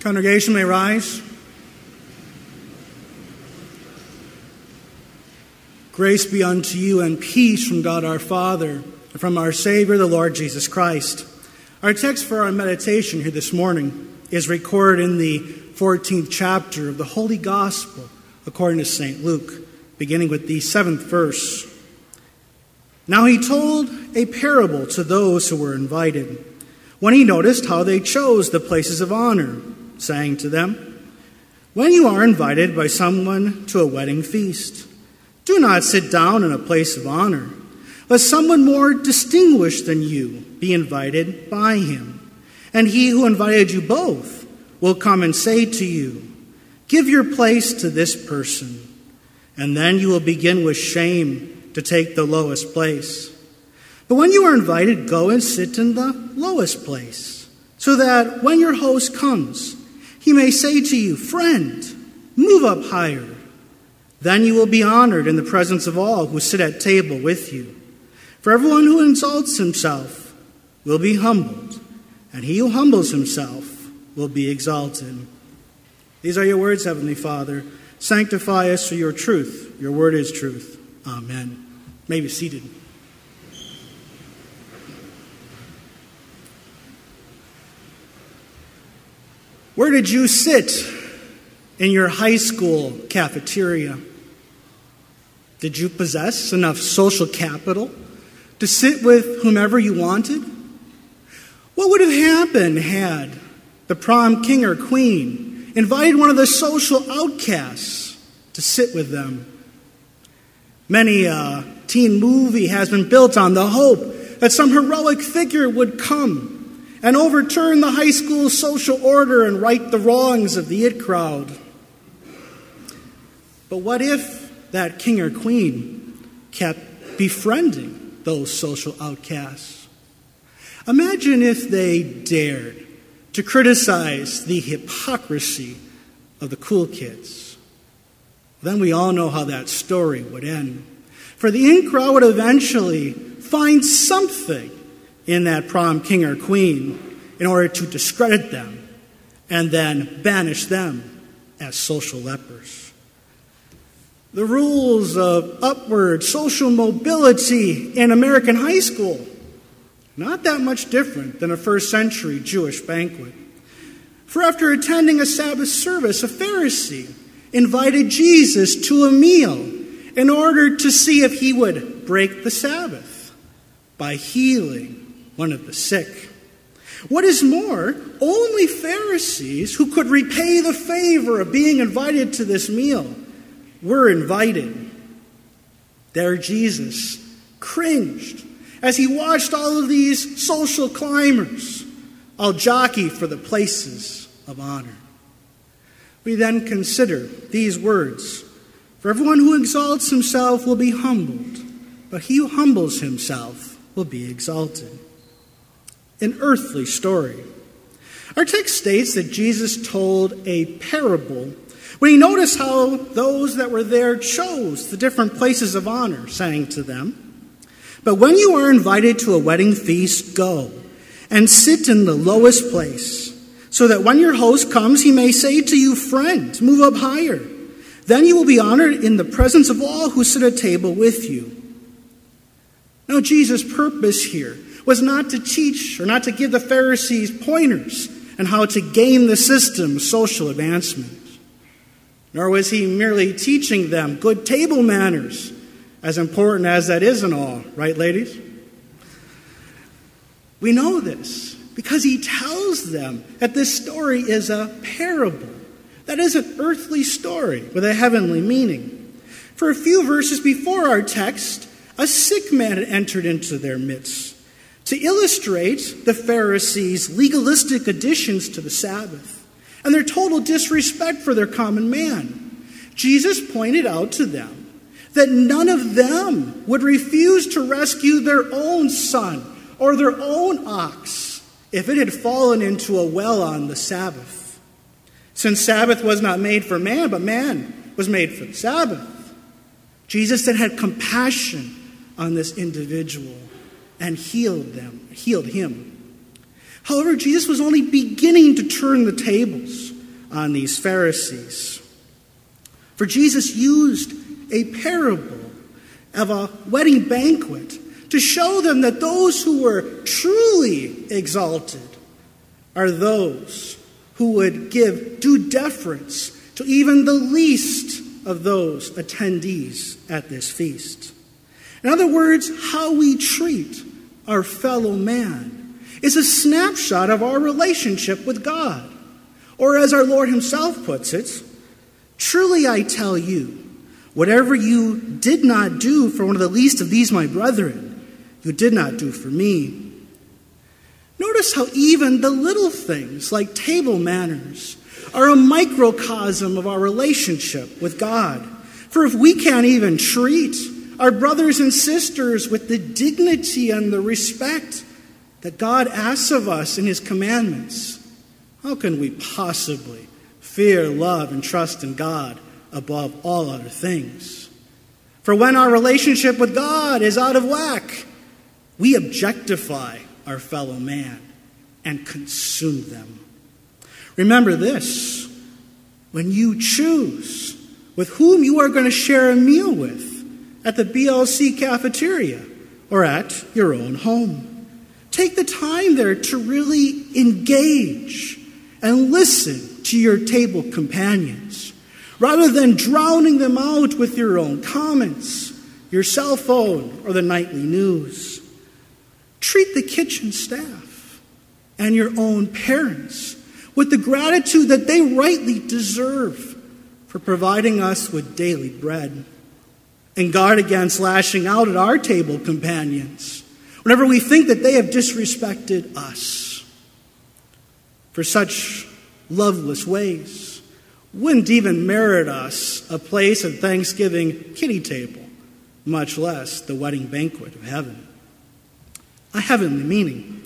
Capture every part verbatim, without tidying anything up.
Congregation may rise. Grace be unto you and peace from God our Father and from our Savior, the Lord Jesus Christ. Our text for our meditation here this morning is recorded in the fourteenth chapter of the Holy Gospel according to Saint Luke, beginning with the seventh verse. Now he told a parable to those who were invited, when he noticed how they chose the places of honor, saying to them, when you are invited by someone to a wedding feast, do not sit down in a place of honor, lest someone more distinguished than you be invited by him. And he who invited you both will come and say to you, give your place to this person. And then you will begin with shame to take the lowest place. But when you are invited, go and sit in the lowest place, so that when your host comes, he may say to you, friend, move up higher. Then you will be honored in the presence of all who sit at table with you. For everyone who exalts himself will be humbled, and he who humbles himself will be exalted. These are your words, Heavenly Father. Sanctify us through your truth. Your word is truth. Amen. You may be seated. Where did you sit in your high school cafeteria? Did you possess enough social capital to sit with whomever you wanted? What would have happened had the prom king or queen invited one of the social outcasts to sit with them? Many a teen movie has been built on the hope that some heroic figure would come and overturn the high school social order and right the wrongs of the it crowd. But what if that king or queen kept befriending those social outcasts? Imagine if they dared to criticize the hypocrisy of the cool kids. Then we all know how that story would end. For the in crowd would eventually find something in that prom king or queen in order to discredit them and then banish them as social lepers. The rules of upward social mobility in American high school, not that much different than a first century Jewish banquet. For after attending a Sabbath service, a Pharisee invited Jesus to a meal in order to see if he would break the Sabbath by healing one of the sick. What is more, only Pharisees who could repay the favor of being invited to this meal were invited. There Jesus cringed as he watched all of these social climbers all jockey for the places of honor. We then consider these words, for everyone who exalts himself will be humbled, but he who humbles himself will be exalted. An earthly story. Our text states that Jesus told a parable when he noticed how those that were there chose the different places of honor, saying to them, but when you are invited to a wedding feast, go and sit in the lowest place, so that when your host comes, he may say to you, friend, move up higher. Then you will be honored in the presence of all who sit at table with you. Now, Jesus' purpose here was not to teach or not to give the Pharisees pointers on how to gain the system's social advancement. Nor was he merely teaching them good table manners, as important as that is and all, right, ladies? We know this because he tells them that this story is a parable. That is an earthly story with a heavenly meaning. For a few verses before our text, a sick man had entered into their midst to illustrate the Pharisees' legalistic additions to the Sabbath and their total disrespect for their common man. Jesus pointed out to them that none of them would refuse to rescue their own son or their own ox if it had fallen into a well on the Sabbath. Since Sabbath was not made for man, but man was made for the Sabbath, Jesus then had compassion on this individual and healed them, healed him. However, Jesus was only beginning to turn the tables on these Pharisees. For Jesus used a parable of a wedding banquet to show them that those who were truly exalted are those who would give due deference to even the least of those attendees at this feast. In other words, how we treat our fellow man is a snapshot of our relationship with God. Or as our Lord himself puts it, truly I tell you, whatever you did not do for one of the least of these my brethren, you did not do for me. Notice how even the little things like table manners are a microcosm of our relationship with God. For if we can't even treat our brothers and sisters with the dignity and the respect that God asks of us in his commandments, how can we possibly fear, love, and trust in God above all other things? For when our relationship with God is out of whack, we objectify our fellow man and consume them. Remember this: when you choose with whom you are going to share a meal with at the B L C cafeteria or at your own home, take the time there to really engage and listen to your table companions, rather than drowning them out with your own comments, your cell phone, or the nightly news. Treat the kitchen staff and your own parents with the gratitude that they rightly deserve for providing us with daily bread. And guard against lashing out at our table companions whenever we think that they have disrespected us. For such loveless ways wouldn't even merit us a place at Thanksgiving kiddie table, much less the wedding banquet of heaven. A heavenly meaning.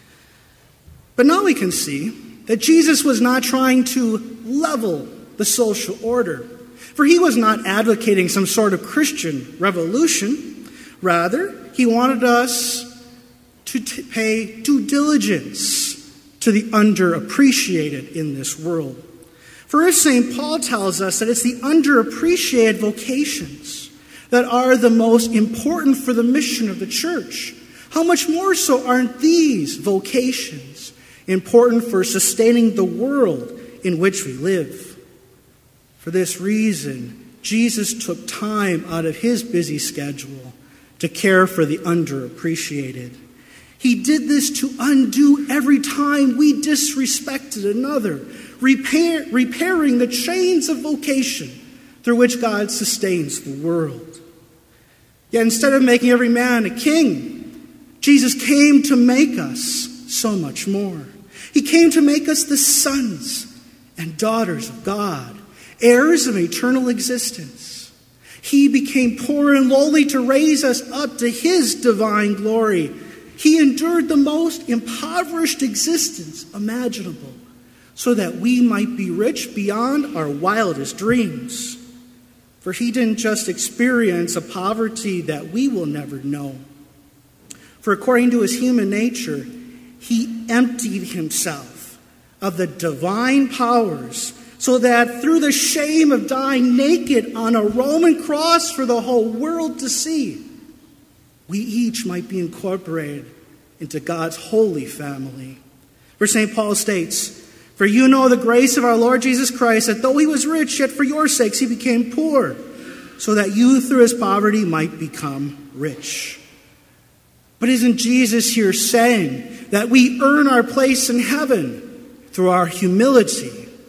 But now we can see that Jesus was not trying to level the social order, for he was not advocating some sort of Christian revolution. Rather, he wanted us to t- pay due diligence to the underappreciated in this world. For as Saint Paul tells us that it's the underappreciated vocations that are the most important for the mission of the church, how much more so aren't these vocations important for sustaining the world in which we live? For this reason, Jesus took time out of his busy schedule to care for the underappreciated. He did this to undo every time we disrespected another, repair, repairing the chains of vocation through which God sustains the world. Yet instead of making every man a king, Jesus came to make us so much more. He came to make us the sons and daughters of God, heirs of eternal existence. He became poor and lowly to raise us up to his divine glory. He endured the most impoverished existence imaginable so that we might be rich beyond our wildest dreams. For he didn't just experience a poverty that we will never know. For according to his human nature, he emptied himself of the divine powers so that through the shame of dying naked on a Roman cross for the whole world to see, we each might be incorporated into God's holy family. For Saint Paul states, "For you know the grace of our Lord Jesus Christ, that though he was rich, yet for your sakes he became poor, so that you through his poverty might become rich." But isn't Jesus here saying that we earn our place in heaven through our humility?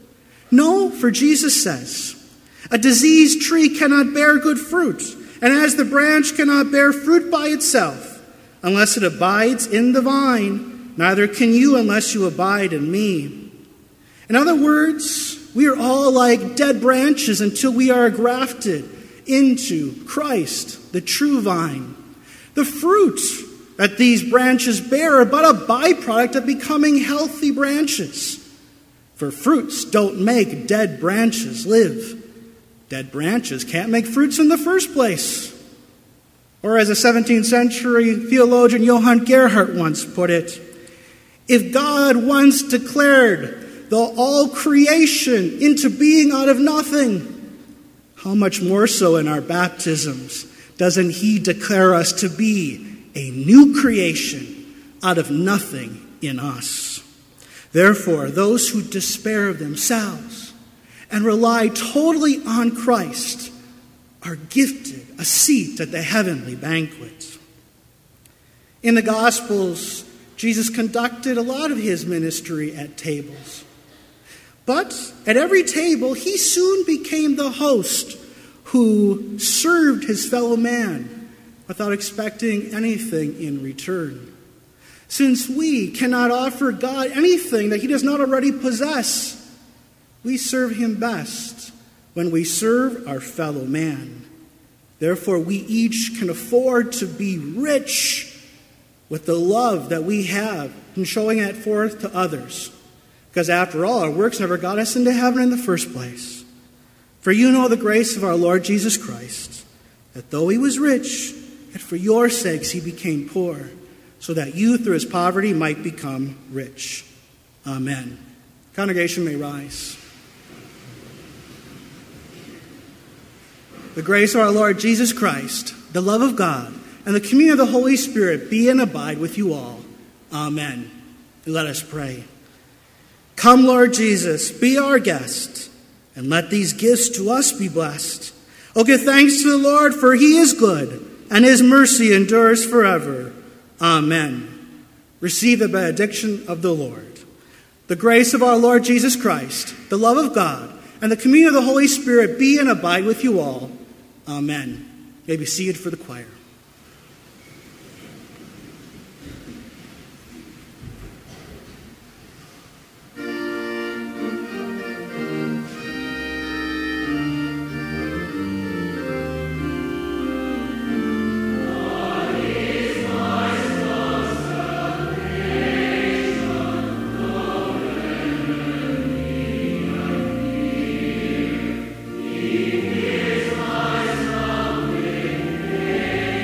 No, for Jesus says, "A diseased tree cannot bear good fruit, and as the branch cannot bear fruit by itself, unless it abides in the vine, neither can you unless you abide in me." In other words, we are all like dead branches until we are grafted into Christ, the true vine. The fruit that these branches bear are but a byproduct of becoming healthy branches. For fruits don't make dead branches live. Dead branches can't make fruits in the first place. Or as a seventeenth century theologian Johann Gerhardt once put it, if God once declared the all creation into being out of nothing. How much more so in our baptisms doesn't he declare us to be a new creation out of nothing in us? Therefore, those who despair of themselves and rely totally on Christ are gifted a seat at the heavenly banquet. In the Gospels, Jesus conducted a lot of his ministry at tables. But at every table, he soon became the host who served his fellow man without expecting anything in return. Since we cannot offer God anything that he does not already possess, we serve him best when we serve our fellow man. Therefore, we each can afford to be rich with the love that we have in showing it forth to others. Because after all, our works never got us into heaven in the first place. For you know the grace of our Lord Jesus Christ, that though he was rich, yet for your sakes he became poor, so that you through his poverty might become rich. Amen. Congregation may rise. The grace of our Lord Jesus Christ, the love of God, and the communion of the Holy Spirit be and abide with you all. Amen. And let us pray. Come, Lord Jesus, be our guest, and let these gifts to us be blessed. Oh, give thanks to the Lord, for he is good, and his mercy endures forever. Amen. Receive the benediction of the Lord. The grace of our Lord Jesus Christ, the love of God, and the communion of the Holy Spirit be and abide with you all. Amen. You may be seated for the choir. He is my salvation.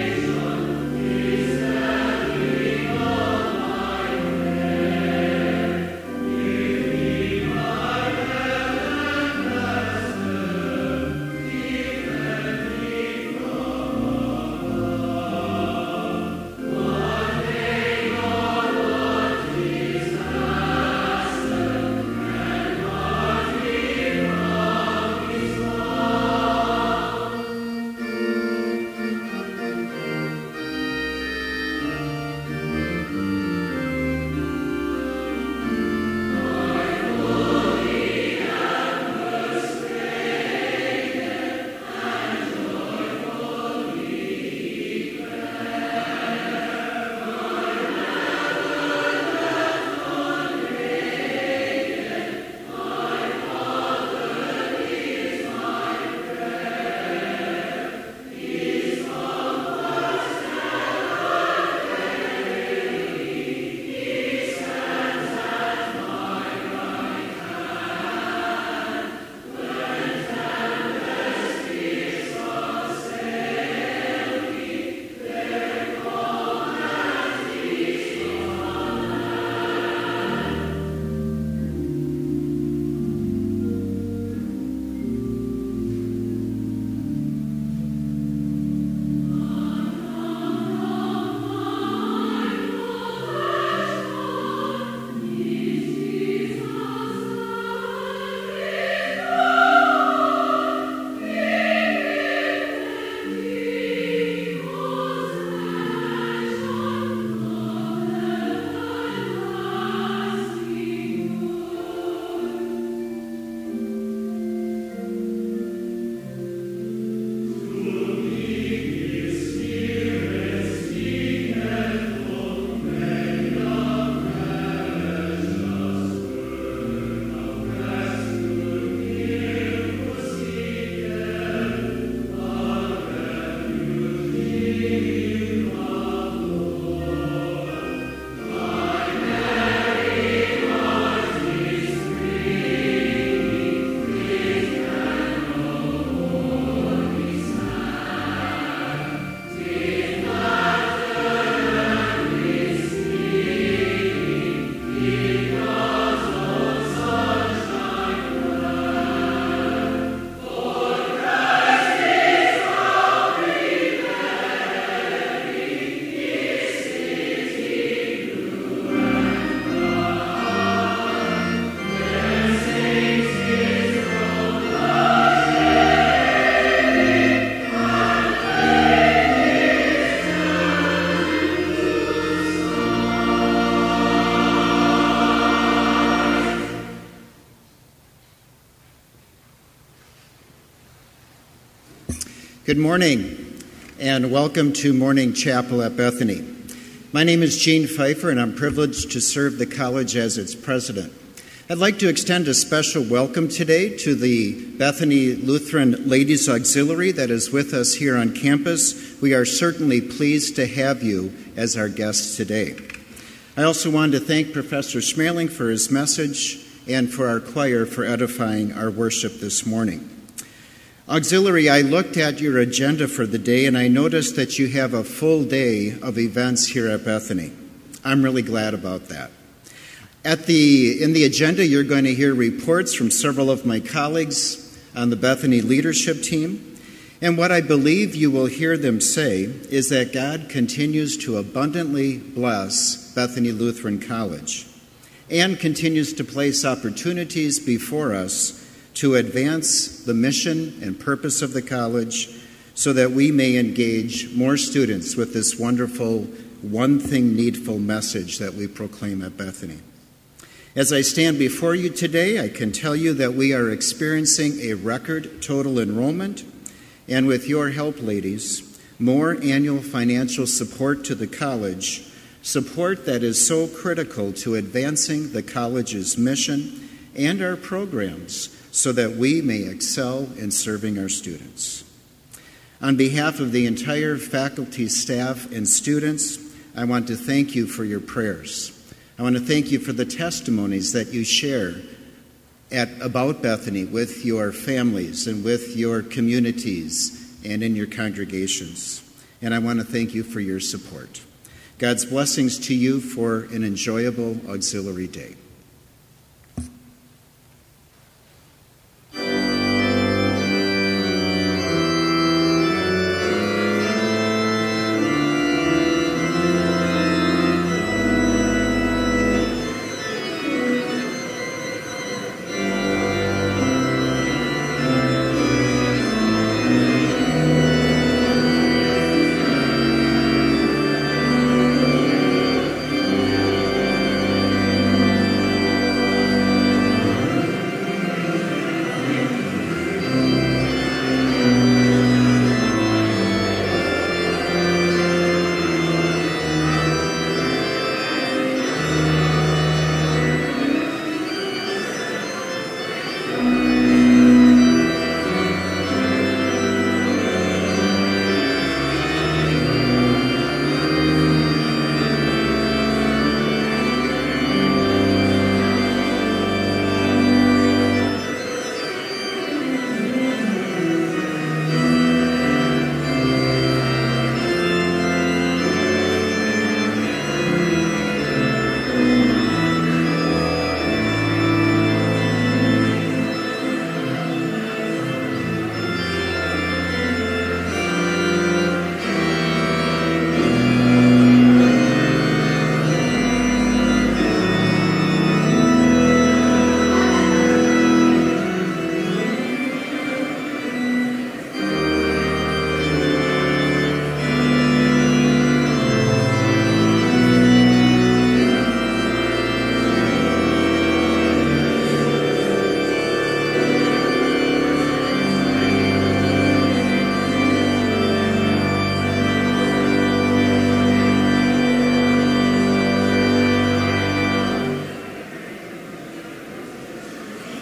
Good morning, and welcome to Morning Chapel at Bethany. My name is Gene Pfeiffer, and I'm privileged to serve the college as its president. I'd like to extend a special welcome today to the Bethany Lutheran Ladies Auxiliary that is with us here on campus. We are certainly pleased to have you as our guests today. I also wanted to thank Professor Schmeling for his message and for our choir for edifying our worship this morning. Auxiliary, I looked at your agenda for the day and I noticed that you have a full day of events here at Bethany. I'm really glad about that. At the, in the agenda, you're going to hear reports from several of my colleagues on the Bethany leadership team. And what I believe you will hear them say is that God continues to abundantly bless Bethany Lutheran College and continues to place opportunities before us to advance the mission and purpose of the college so that we may engage more students with this wonderful one thing needful message that we proclaim at Bethany. As I stand before you today, I can tell you that we are experiencing a record total enrollment, and with your help, ladies, more annual financial support to the college, support that is so critical to advancing the college's mission and our programs so that we may excel in serving our students. On behalf of the entire faculty, staff, and students, I want to thank you for your prayers. I want to thank you for the testimonies that you share at About Bethany with your families and with your communities and in your congregations. And I want to thank you for your support. God's blessings to you for an enjoyable auxiliary day.